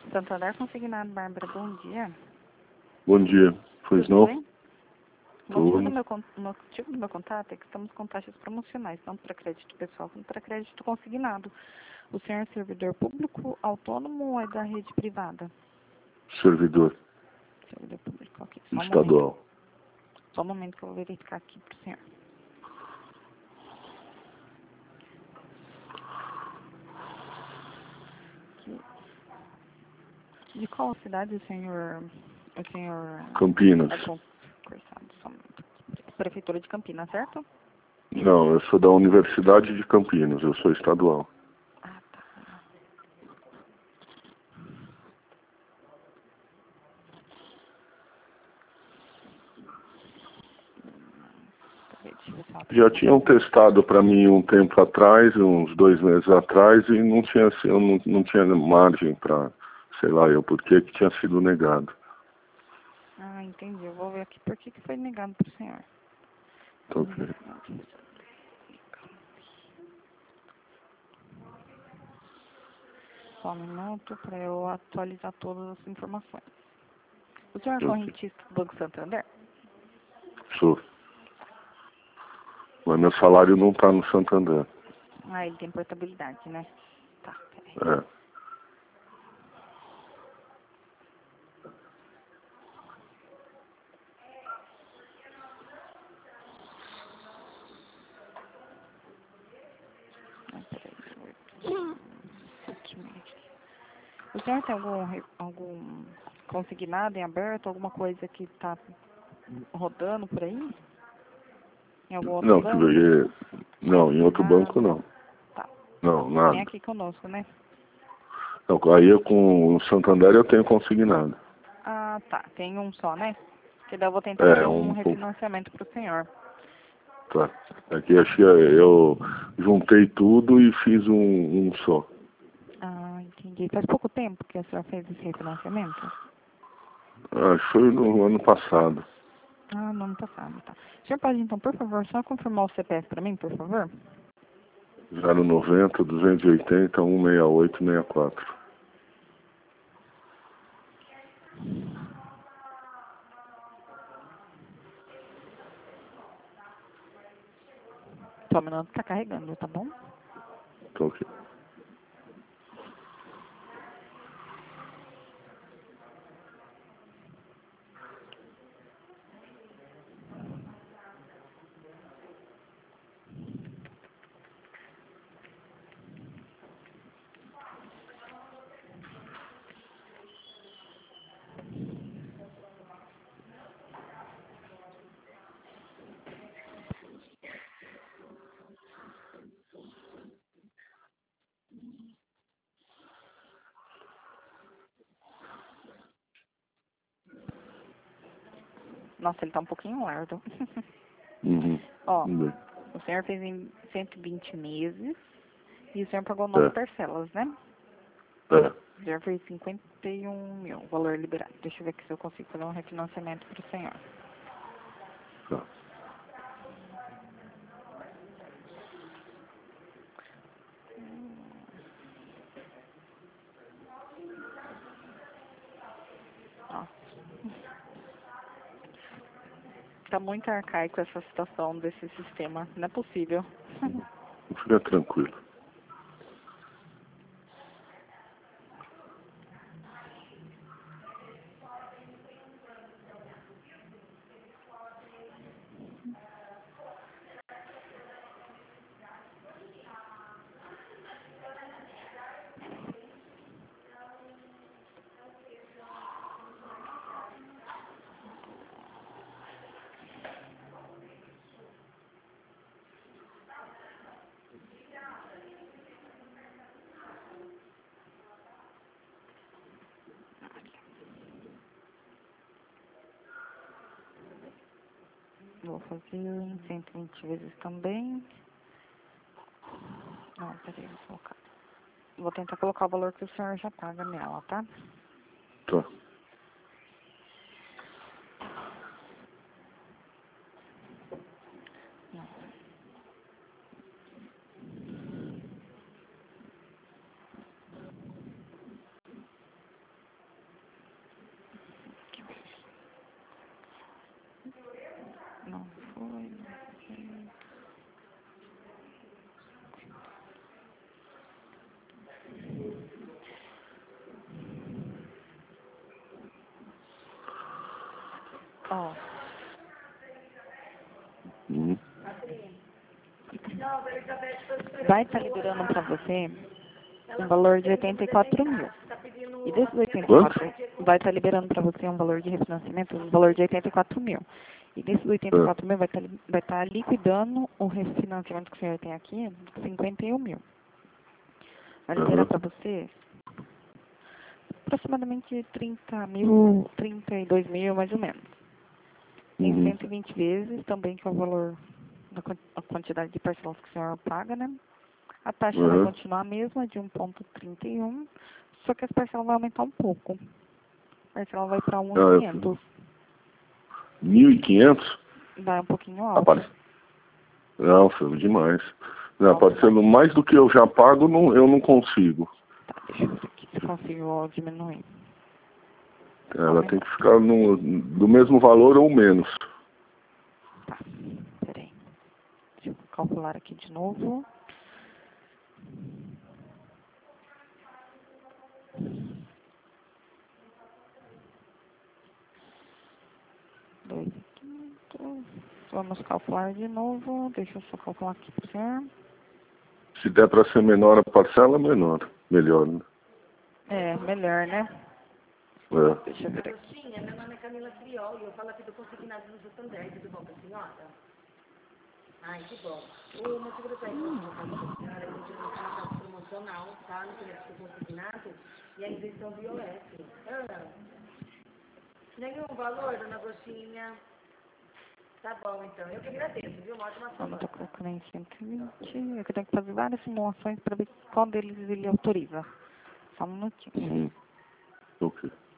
Santander Consignado, Bárbara, bom dia. Bom dia. Pois Tudo não? bem? O Tudo. motivo do meu contato é que estamos com taxas promocionais, tanto para crédito pessoal quanto para crédito consignado. O senhor é servidor público, autônomo ou é da rede privada? Servidor Servidor público, ok. Só um momento. estadual. Só um momento que eu vou verificar aqui para o senhor. De qual cidade o senhor Campinas. é concursado? Só um momento. Prefeitura de Campinas, certo? Não, eu sou da Universidade de Campinas, eu sou estadual. Ah, tá. Peraí, deixa eu ver se ela Já tinham testado para mim um tempo atrás, uns 2 meses atrás, e não tinha, eu não tinha margem para, sei lá eu por que tinha sido negado. Ah, entendi. Eu vou ver aqui por que foi negado para o senhor. Então, ok. Só um minuto para eu atualizar todas as informações. O senhor é Ok. correntista do Banco Santander? Sou. Mas meu salário não está no Santander. Ah, ele tem portabilidade, né? Tá, peraí. É. Peraí. O senhor tem algum consignado em aberto, alguma coisa que está rodando por aí? Em algum outro Não, banco? não, em outro banco Nada. não. Tá. Não, Nem nada. aqui conosco, né? Não, aí eu com o Santander eu tenho consignado. Ah, tá. Tem um só, né? Que daí eu vou tentar fazer É, um refinanciamento para o senhor. tá. Aqui achei, eu juntei tudo e fiz um só. Ah, entendi. Faz pouco tempo que a senhora fez esse refinanciamento? Acho que foi no ano passado. Ah, no ano passado, tá. O senhor pode, então, por favor, só confirmar o CPF para mim, por favor? 090 280 168 64. Só um minuto, tá carregando, tá bom? Tá ok. Nossa, ele tá um pouquinho largo. Uhum. Ó, Tudo bem. o senhor fez em 120 meses e o senhor pagou 9 É, parcelas, né? é. O senhor fez 51 mil, valor liberado. Deixa eu ver aqui se eu consigo fazer um refinanciamento para o senhor. Tá. Ó, tá muito arcaico essa situação desse sistema. Não é possível. Fica tranquilo. Vou fazer em 120 vezes também. Não, peraí, vou colocar. Vou tentar colocar o valor que o senhor já paga nela, tá? Tá. Não. Ó, vai estar liberando para você um valor de 84 mil. E desses 84, vai estar liberando para você um valor de refinanciamento, um valor de 84 mil. E desses 84 mil vai estar liquidando o refinanciamento que o senhor tem aqui, de 51 mil. Vai liberar para você aproximadamente 30 mil, 32 mil mais ou menos. Em 120 vezes também, que é o valor, a quantidade de parcelas que o senhor paga, né? A taxa vai continuar a mesma, de 1,31, só que as parcelas vão aumentar um pouco. A parcela vai para 1.500. 1.500? Vai um pouquinho alto. Não, foi demais. Não, aparecendo mais do que eu já pago, não, eu não consigo. Tá, deixa eu ver aqui se eu consigo diminuir. Ela tem que ficar do mesmo valor ou menos. Tá, peraí. Deixa eu calcular aqui de novo. Vamos calcular de novo. Deixa eu só calcular aqui para o senhor. Se der para ser menor a parcela, menor. Melhor, né? É, melhor, né? É. Deixa eu ver aqui. Meu nome é Camila Criol e eu falo aqui do Consignado no Santander. Tudo bom com a senhora? Ai, que bom. O motivo do país que eu falo com a senhora é que a gente tem uma taxa promocional, tá? No crédito consignado e a isenção do IOF. Nenhum valor, dona Agostinha? Tá bom, então. Eu que agradeço, viu? Uma ótima semana. Vamos colocar em 120. Eu tenho que fazer várias simulações para ver qual deles ele autoriza. Só um minutinho. Ok.